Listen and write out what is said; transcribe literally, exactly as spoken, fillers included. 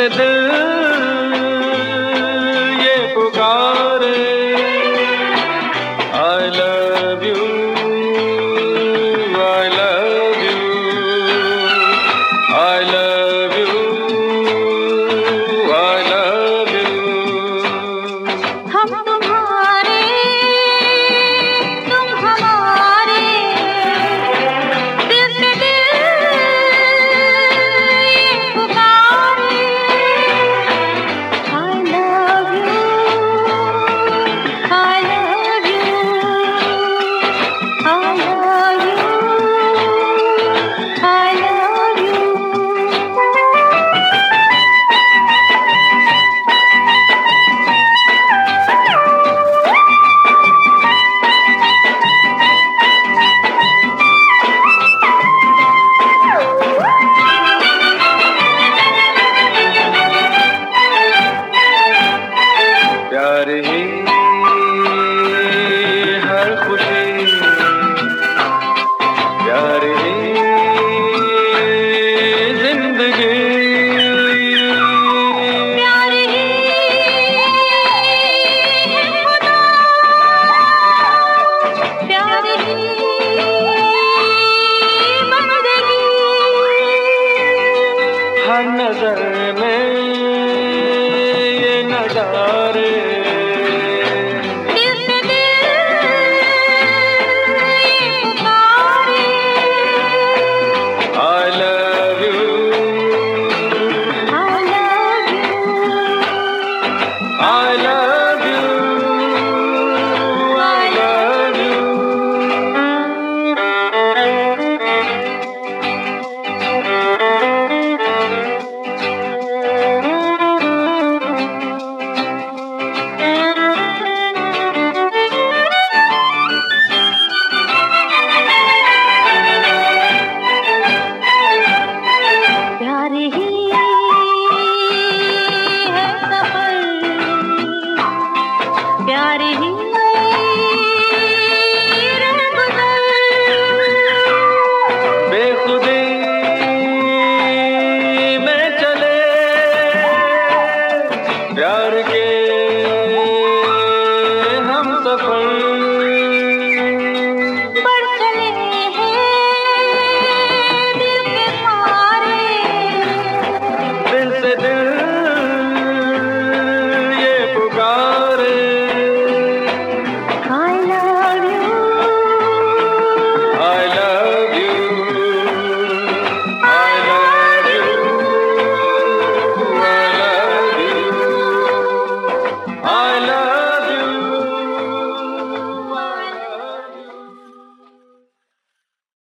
से दिल ये पुकारे, I love you, I love you, I love you, I love you. हम तुम्हारे, तुम हमारे, दिल से दिल ये पुकारे, I love you, I love you, I love you, I love you. प्यार ही हर खुशी, प्यार ही जिंदगी, प्यार ही है खुदा, प्यार ही बंदगी, हर नजर में ये नजारे, दिल से दिल ये पुकारे, I love you, I love you, I love you, I love you. प्यार ही है सफर, प्यार ही रहगुजर, बेखुदी में चले प्यार के हम सफर, बढ़ चले हैं दिल के मारे, दिल से दिल ये पुकारे, I love you, I love you, I love you, I love you, I love